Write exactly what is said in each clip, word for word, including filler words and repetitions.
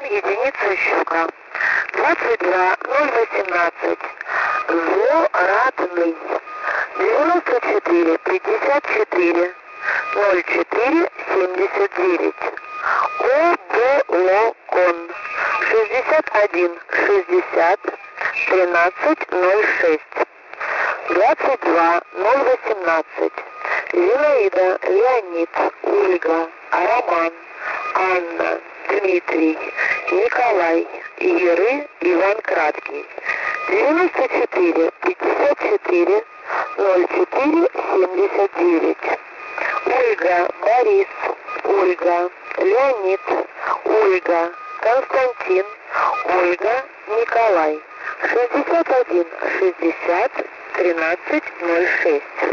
единица щука. двадцать два ноль восемнадцать. Злорадный. девяносто четыре пятьдесят четыре ноль четыре семьдесят девять. Оболокон. шестьдесят один шестьдесят тринадцать ноль шесть. двадцать два ноль восемнадцать. Зинаида, Леонид, Ольга, Роман, Анна, Дмитрий, Николай, Еры, Иван Краткий. девяносто четыре пятьдесят четыре ноль четыре семьдесят девять. Ольга, Борис, Ольга, Леонид, Ольга, Константин, Ольга, Николай. шестьдесят один шестьдесят тринадцать ноль шесть.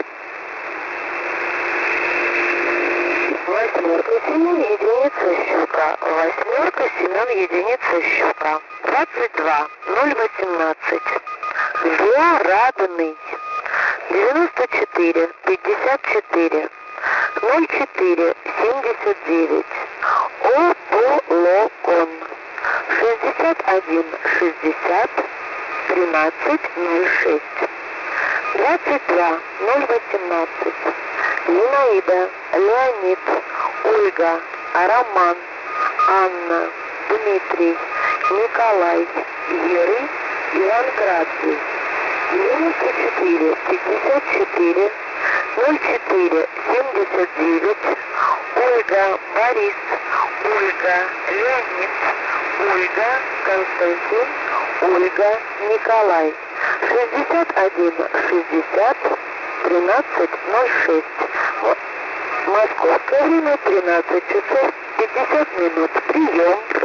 Восьмерка, Семен, единица щука. Восьмерка, Семен, единица щука. двадцать два ноль восемнадцать. Злорадный. девяносто четыре пятьдесят четыре ноль четыре семьдесят девять. Оболокон. шестьдесят один шестьдесят тринадцать ноль шесть. двадцать два ноль восемнадцать. Зинаида, Леонид, Ольга, Роман, Анна, Дмитрий, Николай, Еры, Иван Краткий. девяносто четыре пятьдесят четыре ноль четыре семьдесят девять. Ольга, Борис, Ольга, Леонид, Ольга, Константин, Ольга, Николай. шестьдесят один шестьдесят тринадцать ноль шесть. Московское время тринадцать часов пятьдесят минут. Прием.